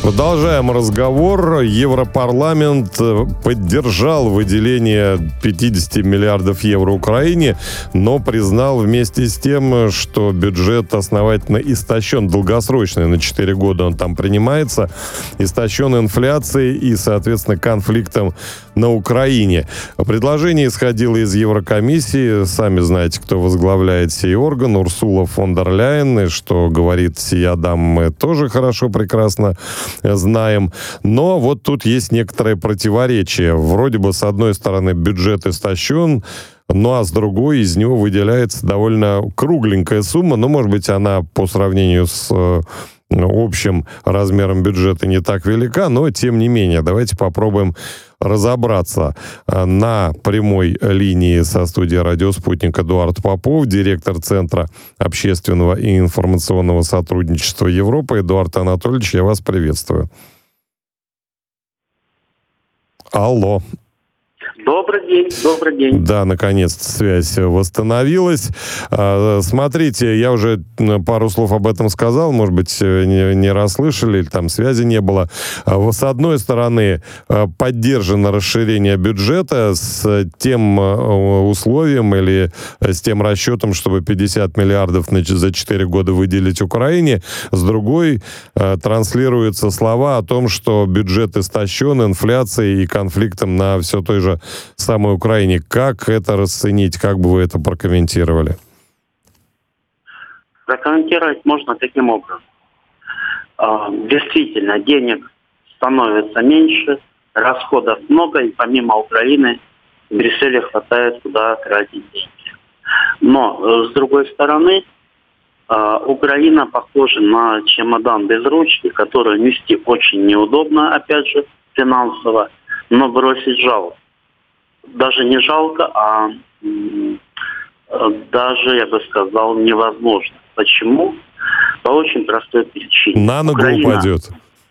Продолжаем разговор. Европарламент поддержал выделение 50 миллиардов евро Украине, но признал вместе с тем, что бюджет основательно истощен, долгосрочный, на 4 года он там принимается, истощен инфляцией и, соответственно, конфликтом на Украине. Предложение исходило из Еврокомиссии. Сами знаете, кто возглавляет сей орган, Урсула фон дер Ляйен, и что говорит сия дама, мы тоже хорошо, прекрасно знаем. Но вот тут есть некоторые противоречия. Вроде бы, с одной стороны, бюджет истощен, ну а с другой из него выделяется довольно кругленькая сумма. Ну, может быть, она по сравнению с общим размером бюджета не так велика, но тем не менее. Давайте попробуем разобраться. На прямой линии со студии «Радио Спутник» Эдуард Попов, директор Центра общественного и информационного сотрудничества Европы. Эдуард Анатольевич, я вас приветствую. Алло. Добрый день. Да, наконец-то связь восстановилась. Смотрите, я уже пару слов об этом сказал, может быть, не расслышали, или там связи не было. С одной стороны, поддержано расширение бюджета с тем условием или с тем расчетом, чтобы 50 миллиардов за 4 года выделить Украине. С другой, транслируются слова о том, что бюджет истощен инфляцией и конфликтом на все той же самой Украине. Как это расценить? Как бы вы это прокомментировали? Прокомментировать можно таким образом. Действительно, денег становится меньше, расходов много, и помимо Украины в Брюсселе хватает куда тратить деньги. Но, с другой стороны, Украина похожа на чемодан без ручки, который нести очень неудобно, опять же, финансово, но бросить жалко. Даже не жалко, а даже, я бы сказал, невозможно. Почему? По очень простой причине. На ногу упадет.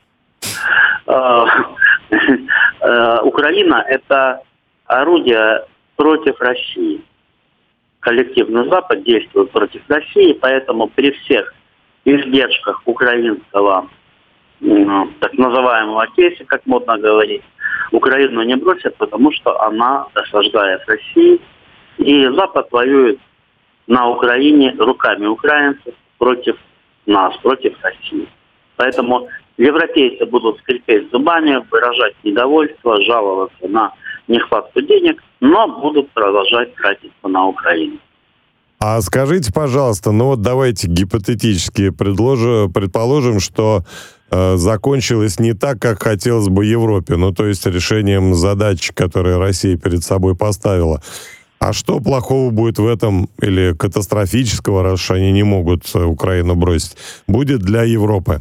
Украина – это орудие против России. Коллективный Запад действует против России, поэтому при всех издержках украинского так называемого кейса, как модно говорить, Украину не бросят, потому что она досаждает России. И Запад воюет на Украине руками украинцев против нас, против России. Поэтому европейцы будут скрипеть зубами, выражать недовольство, жаловаться на нехватку денег, но будут продолжать тратиться на Украину. А скажите, пожалуйста, ну вот давайте гипотетически предположим, что закончилось не так, как хотелось бы Европе, ну то есть решением задач, которые Россия перед собой поставила. А что плохого будет в этом или катастрофического, раз они не могут Украину бросить, будет для Европы?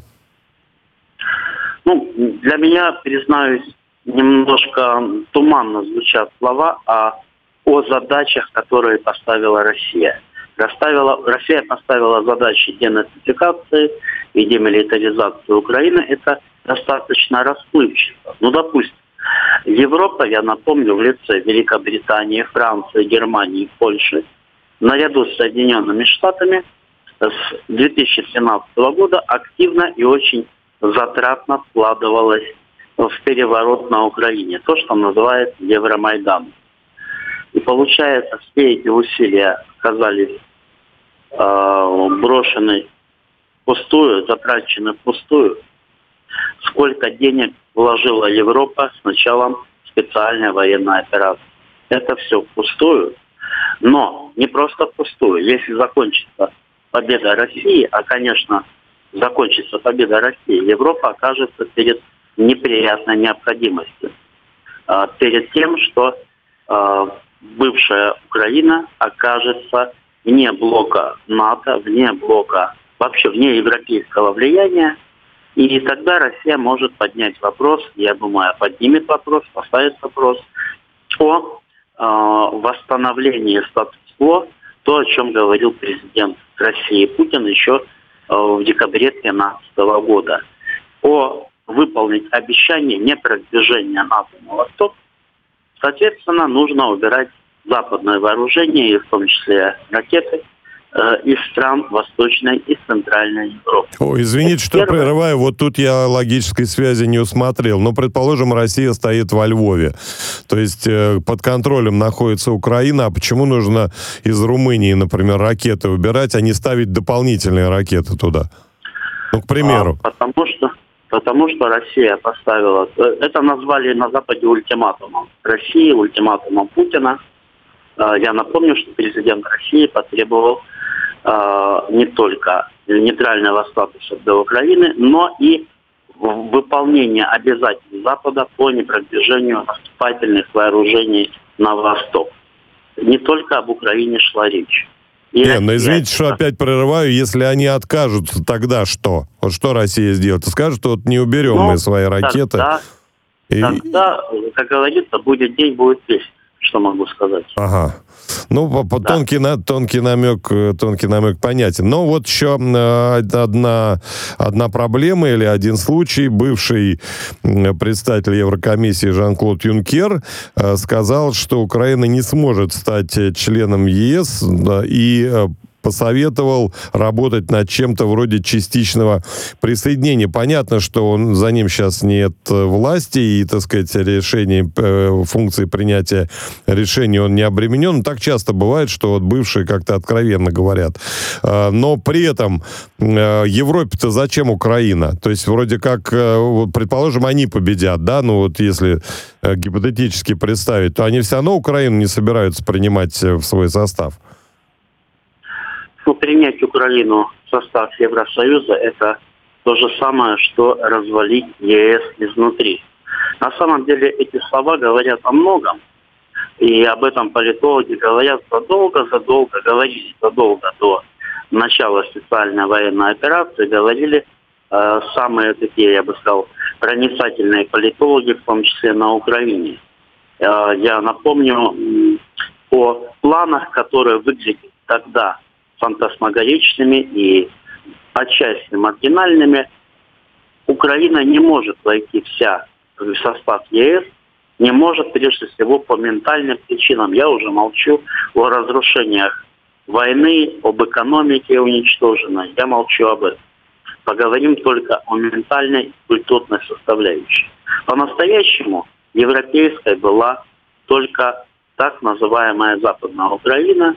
Ну, для меня, признаюсь, немножко туманно звучат слова о задачах, которые поставила Россия. Россия поставила задачи денацификации и демилитаризации Украины. Это достаточно расплывчато. Ну, допустим, Европа, я напомню, в лице Великобритании, Франции, Германии, Польши, наряду с Соединенными Штатами с 2017 года активно и очень затратно вкладывалась в переворот на Украине. То, что называется Евромайдан. И получается, все эти усилия оказались брошены впустую, затрачены впустую. Сколько денег вложила Европа с началом специальной военной операции. Это все впустую. Но не просто впустую. Если закончится победа России, а, конечно, закончится победа России, Европа окажется перед неприятной необходимостью. Перед тем, что бывшая Украина окажется вне блока НАТО, вне блока, вообще вне европейского влияния. И тогда Россия может поднять вопрос, я думаю, поднимет вопрос, поставит вопрос о восстановлении статус-кво, то, о чем говорил президент России Путин еще в декабре 2013 года. О выполнить обещание непродвижения НАТО на восток. Соответственно, нужно убирать западное вооружение, и в том числе ракеты, из стран Восточной и Центральной Европы. Извините, что прерываю, вот тут я логической связи не усмотрел. Но, предположим, Россия стоит во Львове. То есть под контролем находится Украина. А почему нужно из Румынии, например, ракеты убирать, а не ставить дополнительные ракеты туда? Ну, к примеру. Потому что Россия поставила... Это назвали на Западе ультиматумом. России ультиматумом Путина. Я напомню, что президент России потребовал не только нейтрального статуса для Украины, но и выполнения обязательств Запада по непродвижению наступательных вооружений на восток. Не только об Украине шла речь. Но извините, что опять прерываю. Если они откажутся, тогда что? Вот что Россия сделает? Скажет, вот не уберем мы свои ракеты. Тогда, как говорится, будет день, будет песня. Что могу сказать? Ага. Ну, тонкий намек понятен. Но вот еще одна проблема или один случай. Бывший представитель Еврокомиссии Жан-Клод Юнкер сказал, что Украина не сможет стать членом ЕС и посоветовал работать над чем-то вроде частичного присоединения. Понятно, что за ним сейчас нет власти и, так сказать, функции принятия решений он не обременен. Так часто бывает, что вот бывшие как-то откровенно говорят. Но при этом Европе-то зачем Украина? То есть вроде как, предположим, они победят, да, ну вот если гипотетически представить, то они все равно Украину не собираются принимать в свой состав. Принять Украину в состав Евросоюза – это то же самое, что развалить ЕС изнутри. На самом деле эти слова говорят о многом, и об этом политологи говорят задолго до начала специальной военной операции, говорили самые такие, я бы сказал, проницательные политологи, в том числе на Украине. Я напомню о планах, которые выглядели тогда фантасмагоричными и отчасти маргинальными. Украина не может войти вся в состав ЕС, не может прежде всего по ментальным причинам. Я уже молчу о разрушениях войны, об экономике уничтоженной. Я молчу об этом. Поговорим только о ментальной и культурной составляющей. По-настоящему европейской была только так называемая Западная Украина,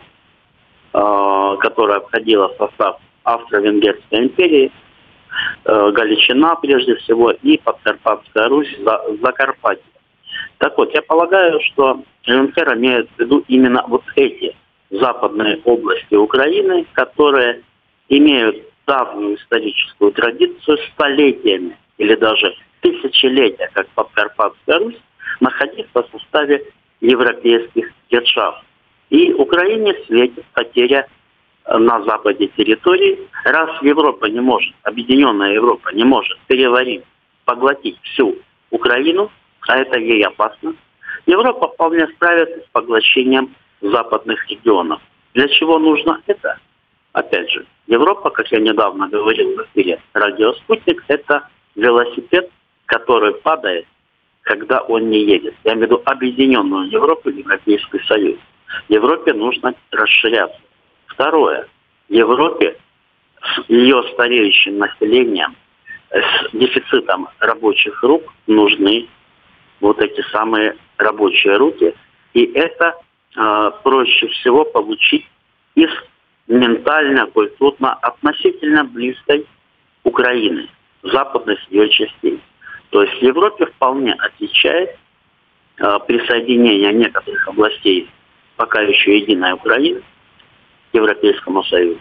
которая входила в состав Австро-Венгерской империи, Галичина прежде всего и Подкарпатская Русь, Закарпатье. Так вот, я полагаю, что Юнкер имеет в виду именно вот эти западные области Украины, которые имеют давнюю историческую традицию столетиями или даже тысячелетия, как Подкарпатская Русь, находиться в составе европейских держав. И Украине светит потеря на западе территории. Раз Европа не может, объединенная Европа не может переварить, поглотить всю Украину, а это ей опасно, Европа вполне справится с поглощением западных регионов. Для чего нужно это? Опять же, Европа, как я недавно говорил в эфире «Радио Спутник», это велосипед, который падает, когда он не едет. Я имею в виду объединенную Европу, Европейский Союз. Европе нужно расширяться. Второе. Европе с ее стареющим населением, с дефицитом рабочих рук нужны вот эти самые рабочие руки. И это проще всего получить из ментально, культурно относительно близкой Украины, западных ее частей. То есть Европе вполне отвечает присоединение некоторых областей пока еще единая Украина к Европейскому Союзу.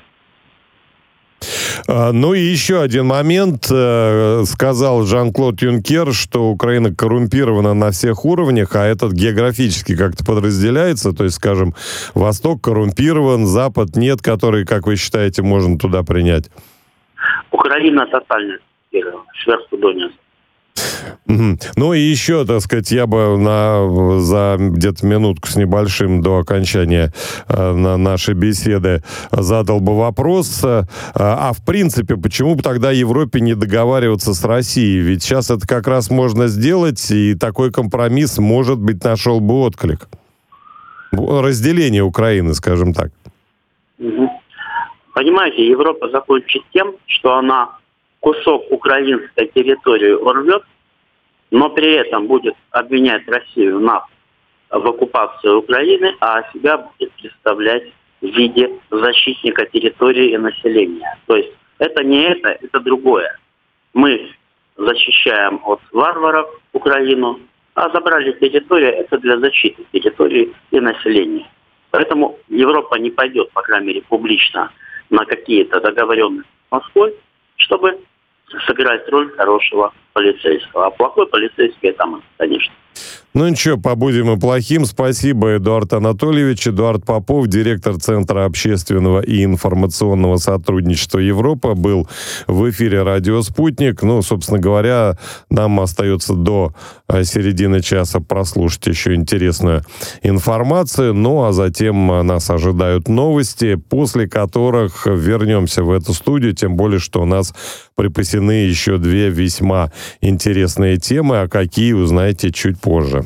Ну и еще один момент. Сказал Жан-Клод Юнкер, что Украина коррумпирована на всех уровнях, а этот географически как-то подразделяется. То есть, скажем, Восток коррумпирован, Запад нет, который, как вы считаете, можно туда принять? Украина тотально коррумпирована, сверху донизу. Ну и еще, так сказать, я бы за где-то минутку с небольшим до окончания нашей беседы задал бы вопрос, а в принципе, почему бы тогда Европе не договариваться с Россией? Ведь сейчас это как раз можно сделать, и такой компромисс, может быть, нашел бы отклик. Разделение Украины, скажем так. Понимаете, Европа закончит тем, что она кусок украинской территории урвет, но при этом будет обвинять Россию в оккупации Украины, а себя будет представлять в виде защитника территории и населения. То есть это не это другое. Мы защищаем от варваров Украину, а забрали территорию, это для защиты территории и населения. Поэтому Европа не пойдет, по крайней мере, публично на какие-то договоренности с Москвой, чтобы сыграть роль хорошего полицейского. А плохой полицейский — это мы, конечно. Ну ничего, побудем и плохим. Спасибо, Эдуард Анатольевич. Эдуард Попов, директор Центра общественного и информационного сотрудничества Европа, был в эфире «Радио Спутник». Ну, собственно говоря, нам остается до середины часа прослушать еще интересную информацию. Ну, а затем нас ожидают новости, после которых вернемся в эту студию, тем более, что у нас припасены еще две весьма интересные темы, а какие узнаете чуть позже.